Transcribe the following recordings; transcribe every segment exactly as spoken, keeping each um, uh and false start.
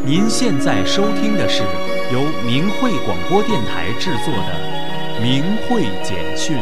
您现在收听的是由明慧广播电台制作的明慧简讯。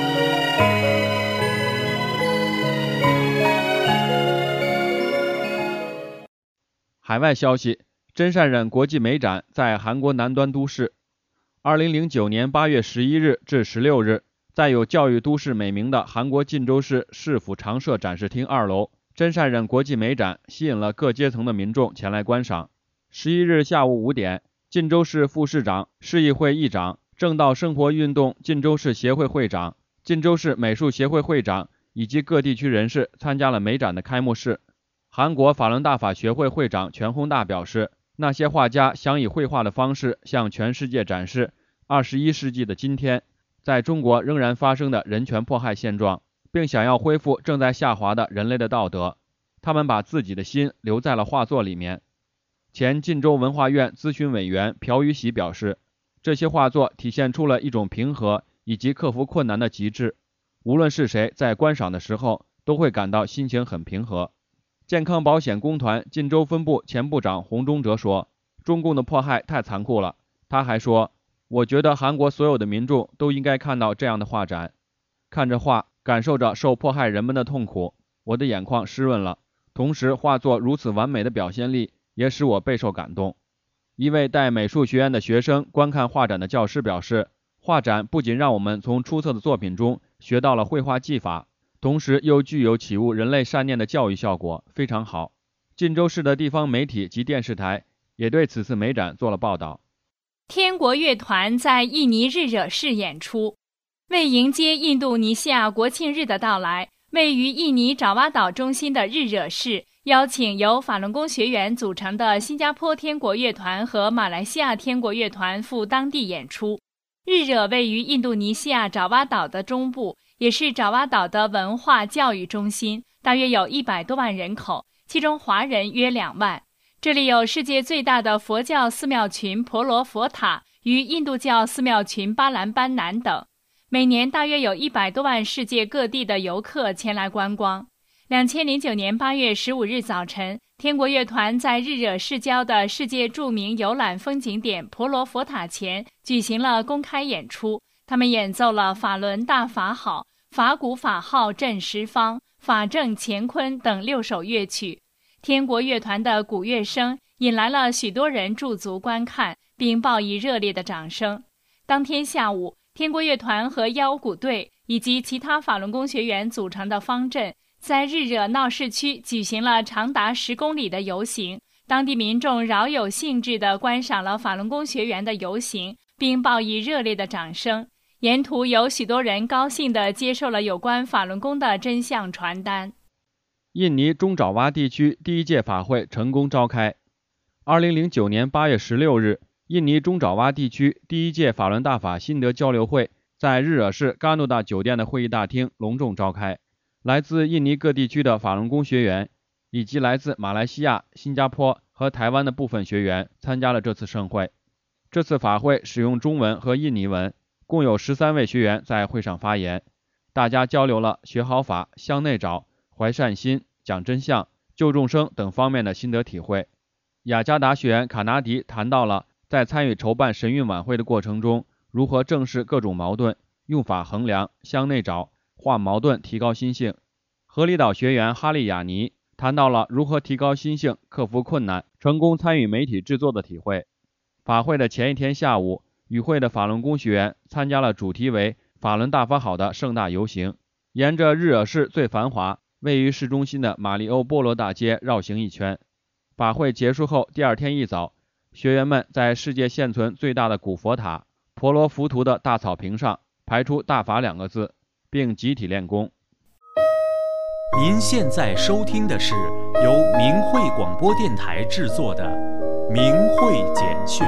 海外消息，真善忍国际美展在韩国南端都市。二零零九年八月十一日至十六日，在有教育都市美名的韩国晋州市市府常设展示厅二楼，真善忍国际美展吸引了各阶层的民众前来观赏。十一日下午五点，晋州市副市长、市议会议长、正道生活运动晋州市协会会长、晋州市美术协会会长以及各地区人士参加了美展的开幕式。韩国法轮大法学会会长全弘大表示，那些画家想以绘画的方式向全世界展示二十一世纪的今天在中国仍然发生的人权迫害现状，并想要恢复正在下滑的人类的道德。他们把自己的心留在了画作里面。前晋州文化院咨询委员朴宇喜表示，这些画作体现出了一种平和以及克服困难的极致，无论是谁在观赏的时候都会感到心情很平和。健康保险工团晋州分部前部长洪忠哲说，中共的迫害太残酷了。他还说，我觉得韩国所有的民众都应该看到这样的画展，看着画，感受着受迫害人们的痛苦，我的眼眶湿润了。同时画作如此完美的表现力也使我备受感动。一位带美术学院的学生观看画展的教师表示，画展不仅让我们从出色的作品中学到了绘画技法，同时又具有启悟人类善念的教育效果，非常好。晋州市的地方媒体及电视台也对此次美展做了报道。 天国乐团在印尼日惹市演出。为迎接印度尼西亚国庆日的到来，位于印尼爪哇岛中心的日惹市邀请由法轮功学员组成的新加坡天国乐团和马来西亚天国乐团赴当地演出。日惹位于印度尼西亚爪哇岛的中部，也是爪哇岛的文化教育中心，大约有一百多万人口，其中华人约两万。这里有世界最大的佛教寺庙群婆罗佛塔与印度教寺庙群巴兰班南等，每年大约有一百多万世界各地的游客前来观光。两千零九年八月十五日早晨，天国乐团在日惹市郊的世界著名游览风景点婆罗佛塔前举行了公开演出。他们演奏了法轮大法好、法鼓法号震十方、法正乾坤等六首乐曲。天国乐团的鼓乐声引来了许多人驻足观看，并报以热烈的掌声。当天下午，天国乐团和腰鼓队以及其他法轮功学员组成的方阵在日惹闹市区举行了长达十公里的游行。当地民众饶有兴致地观赏了法轮功学员的游行，并报以热烈的掌声。沿途有许多人高兴地接受了有关法轮功的真相传单。 印尼中爪哇地区第一届法会成功召开。二零零九年八月十六日，印尼中爪哇地区第一届法轮大法心得交流会在日惹市嘎努达酒店的会议大厅隆重召开。来自印尼各地区的法轮功学员以及来自马来西亚、新加坡和台湾的部分学员参加了这次盛会。这次法会使用中文和印尼文，共有十三位学员在会上发言，大家交流了学好法、向内找、怀善心、讲真相、救众生等方面的心得体会。雅加达学员卡纳迪谈到了在参与筹办神韵晚会的过程中，如何正视各种矛盾，用法衡量，向内找，化矛盾，提高心性。荷里岛学员哈利亚尼谈到了如何提高心性，克服困难，成功参与媒体制作的体会。法会的前一天下午，与会的法轮功学员参加了主题为法轮大法好的盛大游行，沿着日惹市最繁华位于市中心的马里欧波罗大街绕行一圈。法会结束后，第二天一早，学员们在世界现存最大的古佛塔婆罗浮屠的大草坪上排出大法两个字，并集体练功。 您现在收听的是由明慧广播电台制作的明慧简讯。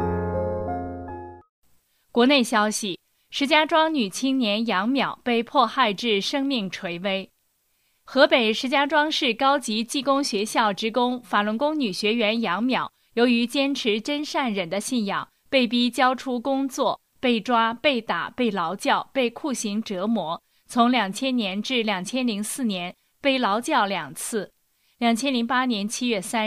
国内消息，石家庄女青年杨淼被迫害致生命垂危。河北石家庄市高级技工学校职工法轮功女学员杨淼，由于坚持真善忍的信仰，被逼交出工作，被抓、被打、被劳教、被酷刑折磨。从两千年至两千零四年被劳教两次。两千零八年七月三日，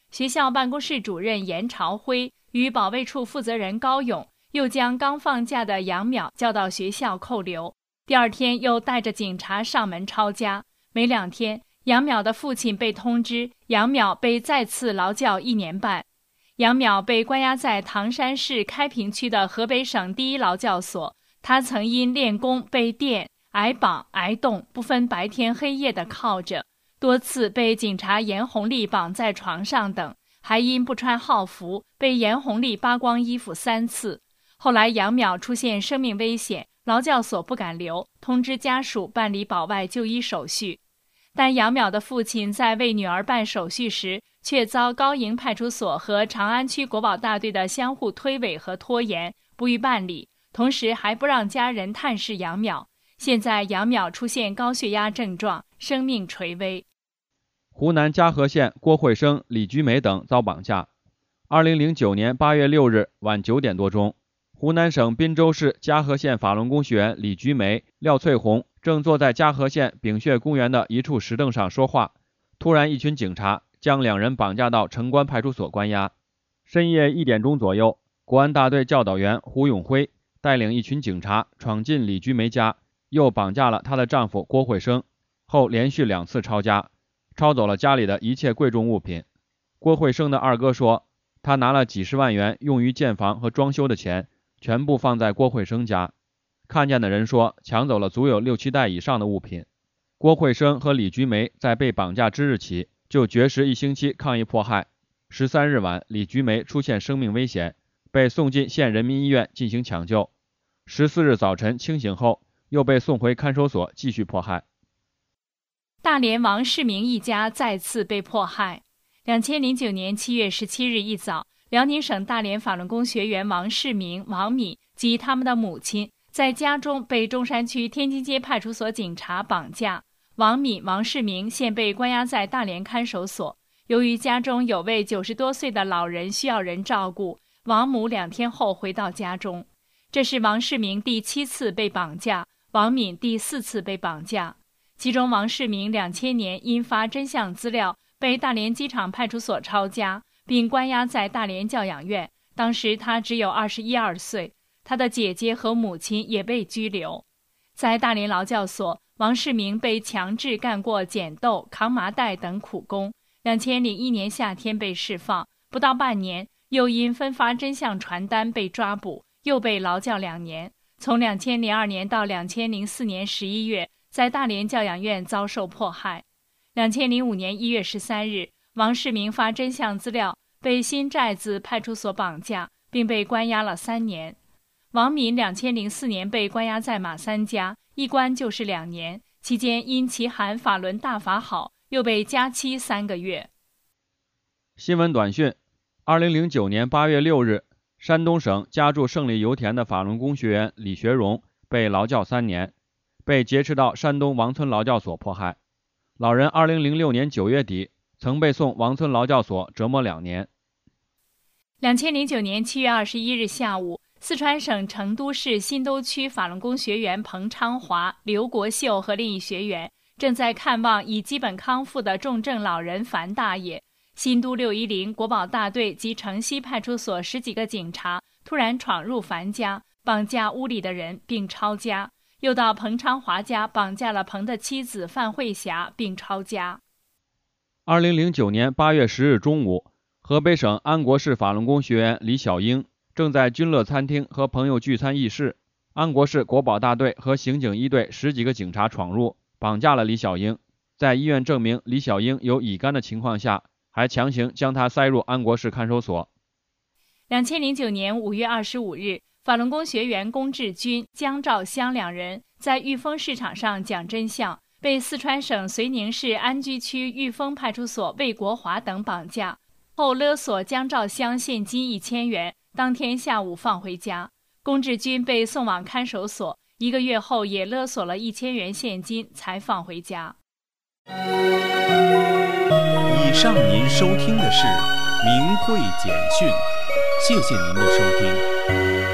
学校办公室主任严朝辉与保卫处负责人高勇又将刚放假的杨淼叫到学校扣留，第二天又带着警察上门抄家。没两天，杨淼的父亲被通知，杨淼被再次劳教一年半。杨淼被关押在唐山市开平区的河北省第一劳教所，他曾因练功被电、挨绑、挨冻，不分白天黑夜地靠着，多次被警察严红利绑在床上等，还因不穿号服被严红利扒光衣服三次。后来杨淼出现生命危险，劳教所不敢留，通知家属办理保外就医手续。但杨淼的父亲在为女儿办手续时，却遭高营派出所和长安区国保大队的相互推诿和拖延，不予办理，同时还不让家人探视杨淼。现在杨淼出现高血压症状，生命垂危。 湖南嘉禾县郭慧生、李菊梅等遭绑架。二零零九年八月六日晚九点多钟，湖南省滨州市嘉禾县法轮功学员李菊梅、廖翠红正坐在嘉禾县丙穴公园的一处石凳上说话，突然一群警察将两人绑架到城关派出所关押。深夜一点钟左右，国安大队教导员胡永辉带领一群警察闯进李菊梅家，又绑架了她的丈夫郭慧生，后连续两次抄家，抄走了家里的一切贵重物品。郭慧生的二哥说，他拿了几十万元用于建房和装修的钱，全部放在郭慧生家。看见的人说，抢走了足有六七袋以上的物品。郭慧生和李菊梅在被绑架之日起就绝食一星期抗议迫害。十三日晚，李菊梅出现生命危险，被送进县人民医院进行抢救。十四日早晨清醒后，又被送回看守所继续迫害。 大连王世明一家再次被迫害。两千零九年七月十七日一早，辽宁省大连法轮功学员王世明、王敏及他们的母亲在家中被中山区天津街派出所警察绑架。王敏、王世明现被关押在大连看守所。由于家中有位九十多岁的老人需要人照顾，王母两天后回到家中。这是王世明第七次被绑架，王敏第四次被绑架。其中王世明两千年因发真相资料被大连机场派出所抄家，并关押在大连教养院，当时他只有二十一二岁。他的姐姐和母亲也被拘留。在大连劳教所，王世明被强制干过捡豆、扛麻袋等苦工。两千零一年夏天被释放，不到半年，又因分发真相传单被抓捕，又被劳教两年。从两千零二年到两千零四年十一月，在大连教养院遭受迫害。两千零五年一月十三日，王世明发真相资料，被新寨子派出所绑架，并被关押了三年。王敏两千零四年被关押在马三家，一关就是两年，期间因其喊法轮大法好，又被加期三个月。 新闻短讯：二零零九年八月六日，山东省家住胜利油田的法轮功学员李学荣被劳教三年，被劫持到山东王村劳教所迫害。老人二零零六年九月底曾被送王村劳教所折磨两年。 两千零九年七月二十一日下午，四川省成都市新都区法轮功学员彭昌华、刘国秀和另一学员正在看望已基本康复的重症老人樊大爷。新都六一零国保大队及城西派出所十几个警察突然闯入樊家，绑架屋里的人并抄家，又到彭昌华家绑架了彭的妻子范慧霞并抄家。 二零零九年八月十日中午，河北省安国市法轮功学员李小英正在君乐餐厅和朋友聚餐议事，安国市国保大队和刑警一队十几个警察闯入，绑架了李小英。在医院证明李小英有乙肝的情况下，还强行将他塞入安国市看守所。 两千零九年五月二十五日，法轮功学员龚志军、姜兆香两人在裕丰市场上讲真相，被四川省遂宁市安居区裕丰派出所魏国华等绑架，后勒索姜兆香现金一千元，当天下午放回家。龚志军被送往看守所，一个月后也勒索了一千元现金才放回家。 以上您收听的是明慧简讯，谢谢您的收听。